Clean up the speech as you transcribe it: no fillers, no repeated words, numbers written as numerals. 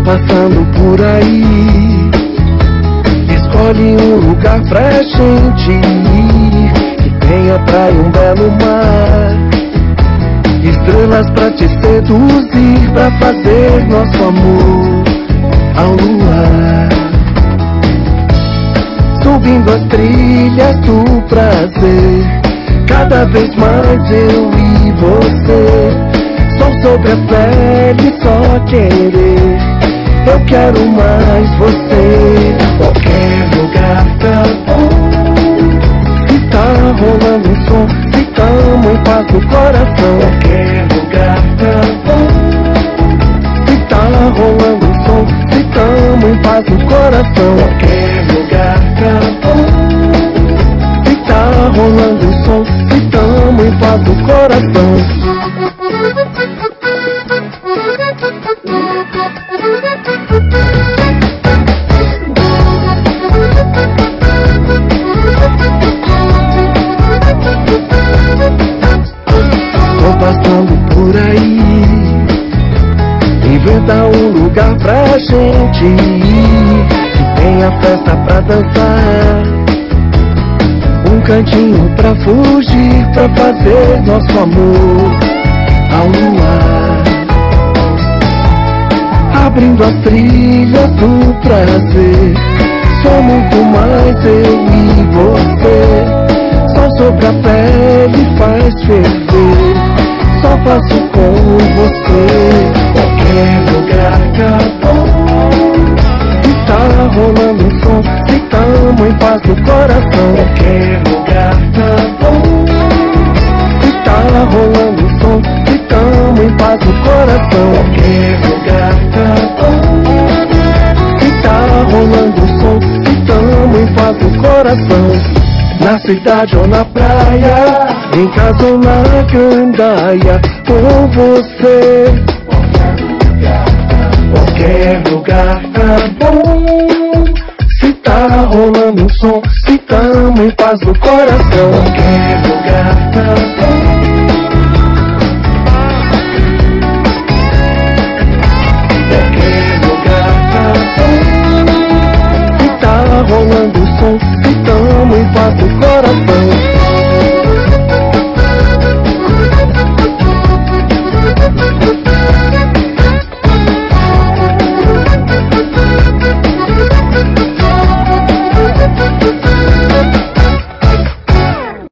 passando por aí, escolhe um lugar pra gente ir, que tenha praia, um belo mar, estrelas pra te seduzir, pra fazer nosso amor ao luar. Subindo as trilhas do prazer, cada vez mais eu e você. Sol sobre a pele, só querer. Eu quero mais você. Qualquer lugar tá bom. Se tá rolando um som, se tamo em paz no coração. Qualquer lugar tá bom. Se tá rolando um som, se tamo em paz no coração. Qualquer lugar tá bom. Se tá rolando um som, se tamo em paz no coração. Tô passando por aí, inventa um lugar pra gente ir, que tenha festa pra dançar, um cantinho pra fugir, pra fazer nosso amor ao luar. Abrindo as trilhas do prazer, sou muito mais eu e você. Sol sobre a pele faz ferver, só faço com você. Qualquer lugar tá bom. Se tá rolando um som, se tamo em paz no coração. Qualquer lugar tá bom. Se tá rolando um som, se tamo em paz no coração. Qualquer lugar tá bom. Se tá rolando um som, se tamo em paz no coração. Na cidade ou na praia, em casa ou na gandaia, com você. Qualquer lugar tá bom. Se tá rolando um som, se tamo em paz no coração. Qualquer lugar tá bom.